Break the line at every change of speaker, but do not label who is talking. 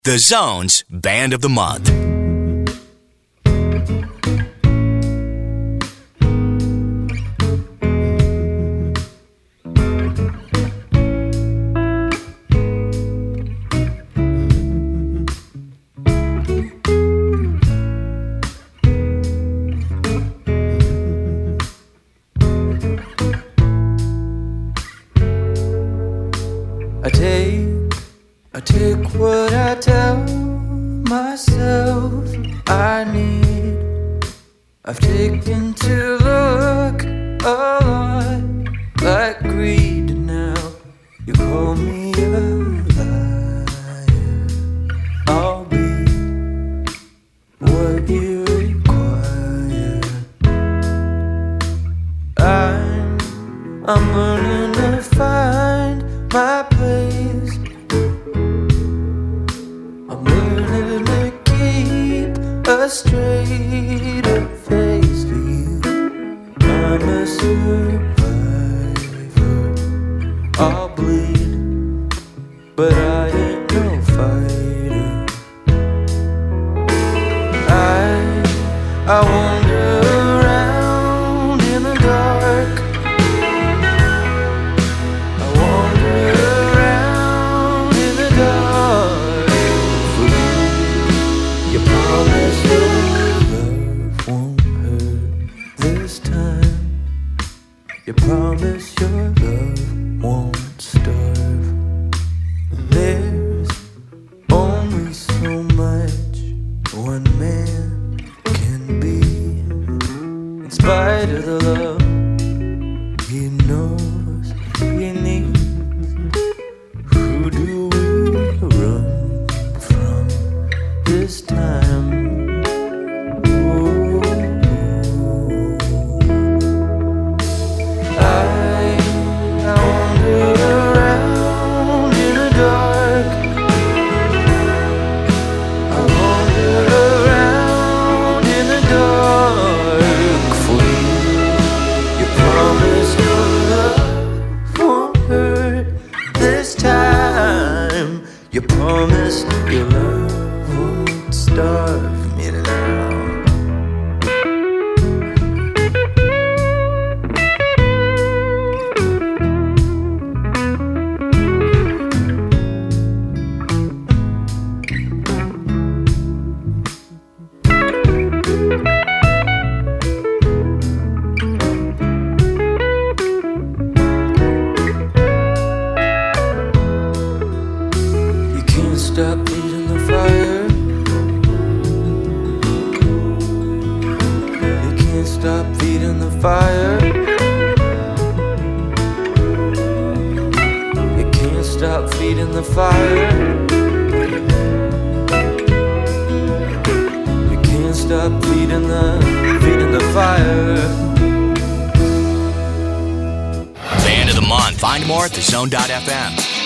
The Zone's Band of the Month.
I take what I tell myself I need. I've taken to look a lot like greed now. You call me a liar. I'll be what you require. I'm learning to find my place. I'm learning to keep a straighter face for you. I'm a survivor. I'll bleed, but I ain't no fighter. I wander around in the dark. I wander around in the dark for you. You promise your love won't hurt this time. You promise your love won't starve. There's only so much one man can be. In spite of the love he knows he needs. Who do we run from this time? Ooh. I wander around in the dark. I wander around in the dark for you. You promise your love won't hurt this time. You promise your love won't starve me now. You can't stop feeding the fire. You can't stop feeding the fire. You can't stop feeding the fire. You can't stop feeding the fire.
Band of the Month. Find more at thezone.fm.